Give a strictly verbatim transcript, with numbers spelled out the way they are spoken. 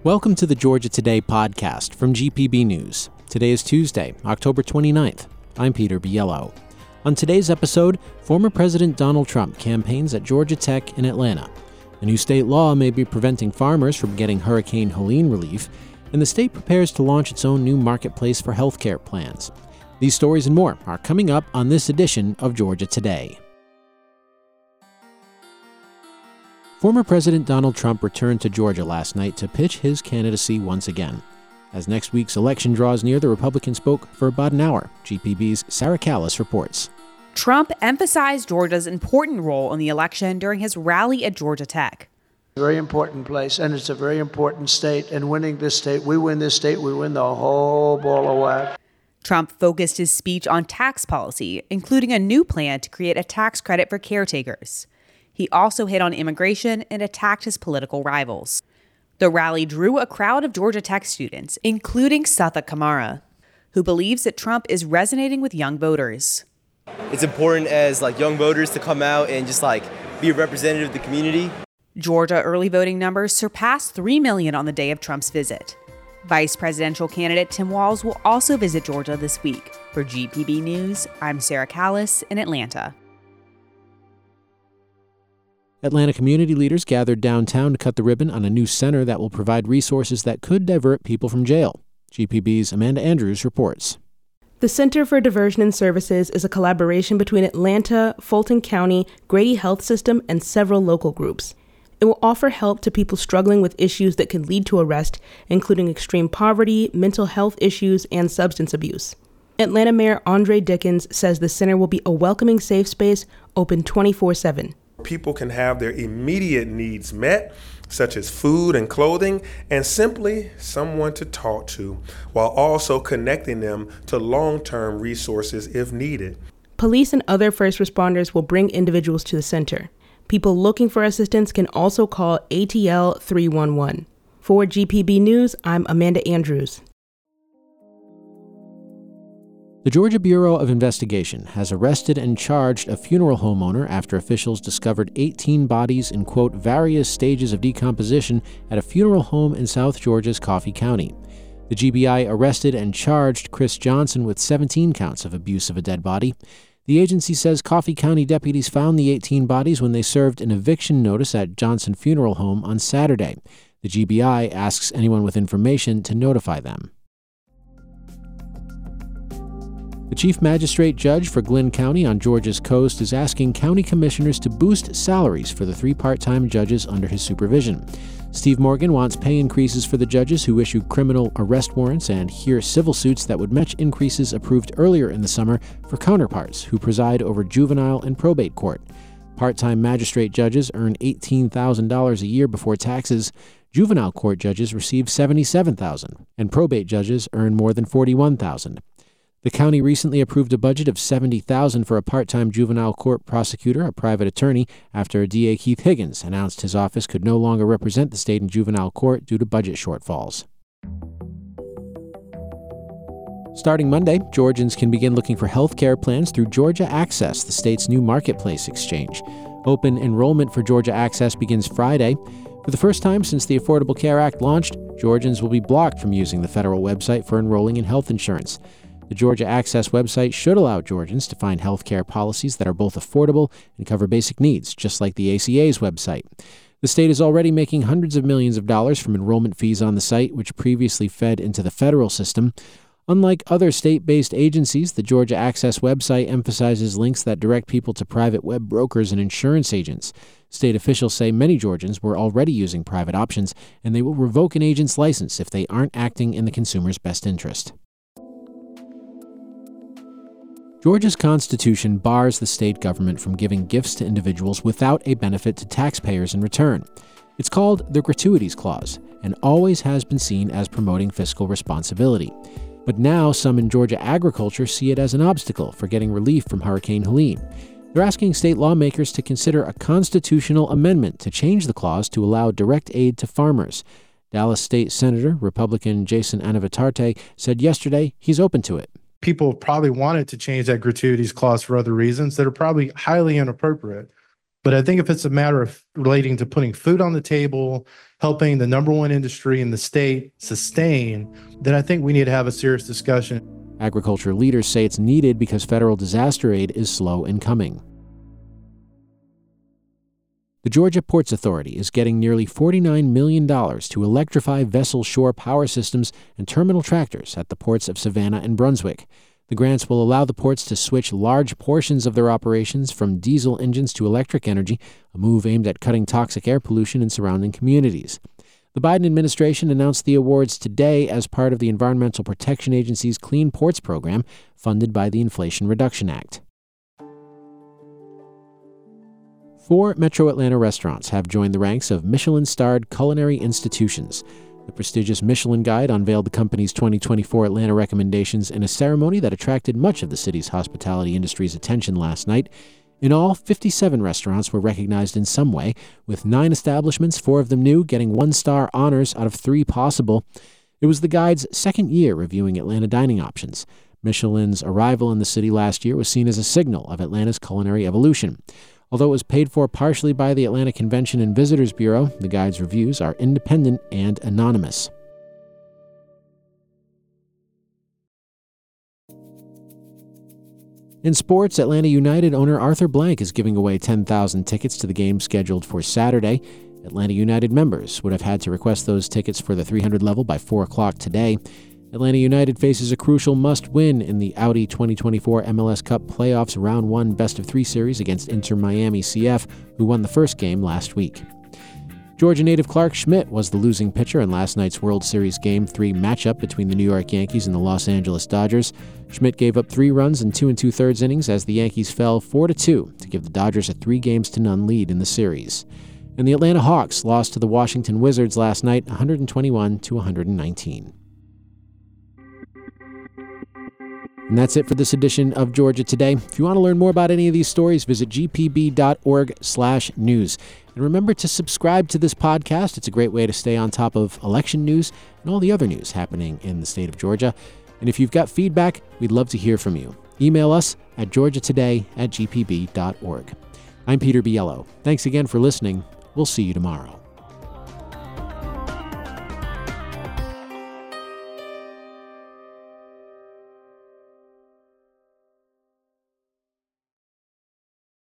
Welcome to the Georgia Today podcast from G P B News. Today is Tuesday, October twenty-ninth. I'm Peter Biello. On today's episode, former President Donald Trump campaigns at Georgia Tech in Atlanta. A new state law may be preventing farmers from getting Hurricane Helene relief, and the state prepares to launch its own new marketplace for healthcare plans. These stories and more are coming up on this edition of Georgia Today. Former President Donald Trump returned to Georgia last night to pitch his candidacy once again. As next week's election draws near, the Republican spoke for about an hour. G P B's Sarah Callis reports. Trump emphasized Georgia's important role in the election during his rally at Georgia Tech. Very important place, and it's a very important state, and winning this state, we win this state, we win the whole ball of wax. Trump focused his speech on tax policy, including a new plan to create a tax credit for caretakers. He also hit on immigration and attacked his political rivals. The rally drew a crowd of Georgia Tech students, including Satha Kamara, who believes that Trump is resonating with young voters. It's important as like young voters to come out and just like be a representative of the community. Georgia early voting numbers surpassed three million on the day of Trump's visit. Vice presidential candidate Tim Walz will also visit Georgia this week. For G P B News, I'm Sarah Callis in Atlanta. Atlanta community leaders gathered downtown to cut the ribbon on a new center that will provide resources that could divert people from jail. G P B's Amanda Andrews reports. The Center for Diversion and Services is a collaboration between Atlanta, Fulton County, Grady Health System, and several local groups. It will offer help to people struggling with issues that can lead to arrest, including extreme poverty, mental health issues, and substance abuse. Atlanta Mayor Andre Dickens says the center will be a welcoming safe space, open twenty-four seven. People can have their immediate needs met, such as food and clothing, and simply someone to talk to, while also connecting them to long-term resources if needed. Police and other first responders will bring individuals to the center. People looking for assistance can also call A T L three one one. For G P B News, I'm Amanda Andrews. The Georgia Bureau of Investigation has arrested and charged a funeral home owner after officials discovered eighteen bodies in, quote, various stages of decomposition at a funeral home in South Georgia's Coffee County. The G B I arrested and charged Chris Johnson with seventeen counts of abuse of a dead body. The agency says Coffee County deputies found the eighteen bodies when they served an eviction notice at Johnson Funeral Home on Saturday. The G B I asks anyone with information to notify them. The chief magistrate judge for Glynn County on Georgia's coast is asking county commissioners to boost salaries for the three part-time judges under his supervision. Steve Morgan wants pay increases for the judges who issue criminal arrest warrants and hear civil suits that would match increases approved earlier in the summer for counterparts who preside over juvenile and probate court. Part-time magistrate judges earn eighteen thousand dollars a year before taxes. Juvenile court judges receive seventy-seven thousand dollars, and probate judges earn more than forty-one thousand dollars. The county recently approved a budget of seventy thousand dollars for a part-time juvenile court prosecutor, a private attorney, after D A Keith Higgins announced his office could no longer represent the state in juvenile court due to budget shortfalls. Starting Monday, Georgians can begin looking for health care plans through Georgia Access, the state's new marketplace exchange. Open enrollment for Georgia Access begins Friday. For the first time since the Affordable Care Act launched, Georgians will be blocked from using the federal website for enrolling in health insurance. The Georgia Access website should allow Georgians to find health care policies that are both affordable and cover basic needs, just like the A C A's website. The state is already making hundreds of millions of dollars from enrollment fees on the site, which previously fed into the federal system. Unlike other state-based agencies, the Georgia Access website emphasizes links that direct people to private web brokers and insurance agents. State officials say many Georgians were already using private options, and they will revoke an agent's license if they aren't acting in the consumer's best interest. Georgia's constitution bars the state government from giving gifts to individuals without a benefit to taxpayers in return. It's called the Gratuities Clause and always has been seen as promoting fiscal responsibility. But now some in Georgia agriculture see it as an obstacle for getting relief from Hurricane Helene. They're asking state lawmakers to consider a constitutional amendment to change the clause to allow direct aid to farmers. Dallas State Senator, Republican Jason Anavitarte, said yesterday he's open to it. People probably wanted to change that gratuities clause for other reasons that are probably highly inappropriate. But I think if it's a matter of relating to putting food on the table, helping the number one industry in the state sustain, then I think we need to have a serious discussion. Agriculture leaders say it's needed because federal disaster aid is slow in coming. The Georgia Ports Authority is getting nearly forty-nine million dollars to electrify vessel shore power systems and terminal tractors at the ports of Savannah and Brunswick. The grants will allow the ports to switch large portions of their operations from diesel engines to electric energy, a move aimed at cutting toxic air pollution in surrounding communities. The Biden administration announced the awards today as part of the Environmental Protection Agency's Clean Ports program, funded by the Inflation Reduction Act. Four Metro Atlanta restaurants have joined the ranks of Michelin-starred culinary institutions. The prestigious Michelin Guide unveiled the company's twenty twenty-four Atlanta recommendations in a ceremony that attracted much of the city's hospitality industry's attention last night. In all, fifty-seven restaurants were recognized in some way, with nine establishments, four of them new, getting one-star honors out of three possible. It was the Guide's second year reviewing Atlanta dining options. Michelin's arrival in the city last year was seen as a signal of Atlanta's culinary evolution. Although it was paid for partially by the Atlanta Convention and Visitors Bureau, the Guide's reviews are independent and anonymous. In sports, Atlanta United owner Arthur Blank is giving away ten thousand tickets to the game scheduled for Saturday. Atlanta United members would have had to request those tickets for the three hundred level by four o'clock today. Atlanta United faces a crucial must-win in the Audi twenty twenty-four M L S Cup Playoffs Round one Best-of-Three Series against Inter Miami C F, who won the first game last week. Georgia native Clark Schmidt was the losing pitcher in last night's World Series Game three matchup between the New York Yankees and the Los Angeles Dodgers. Schmidt gave up three runs in two and two-thirds innings as the Yankees fell four to two to give the Dodgers a three-games-to-none lead in the series. And the Atlanta Hawks lost to the Washington Wizards last night, one twenty-one to one nineteen. And that's it for this edition of Georgia Today. If you want to learn more about any of these stories, visit g p b dot org slash news. And remember to subscribe to this podcast. It's a great way to stay on top of election news and all the other news happening in the state of Georgia. And if you've got feedback, we'd love to hear from you. Email us at georgia today at g p b dot org. I'm Peter Biello. Thanks again for listening. We'll see you tomorrow.